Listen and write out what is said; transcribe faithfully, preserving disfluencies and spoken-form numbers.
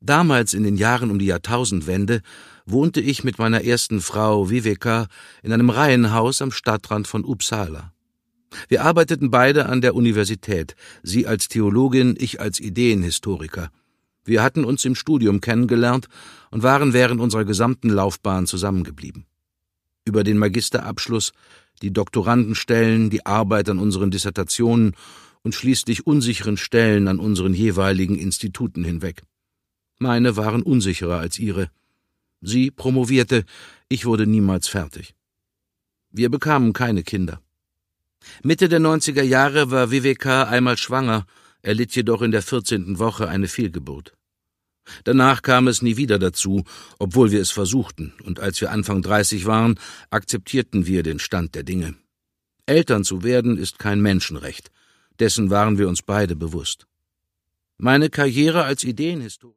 Damals, in den Jahren um die Jahrtausendwende, wohnte ich mit meiner ersten Frau Viveka in einem Reihenhaus am Stadtrand von Uppsala. Wir arbeiteten beide an der Universität, sie als Theologin, ich als Ideenhistoriker. Wir hatten uns im Studium kennengelernt und waren während unserer gesamten Laufbahn zusammengeblieben. Über den Magisterabschluss, die Doktorandenstellen, die Arbeit an unseren Dissertationen und schließlich unsicheren Stellen an unseren jeweiligen Instituten hinweg. Meine waren unsicherer als ihre. Sie promovierte, ich wurde niemals fertig. Wir bekamen keine Kinder. Mitte der neunziger Jahre war Viveka einmal schwanger, erlitt jedoch in der vierzehnten Woche eine Fehlgeburt. Danach kam es nie wieder dazu, obwohl wir es versuchten, und als wir Anfang dreißig waren, akzeptierten wir den Stand der Dinge. Eltern zu werden ist kein Menschenrecht, dessen waren wir uns beide bewusst. Meine Karriere als Ideenhistoriker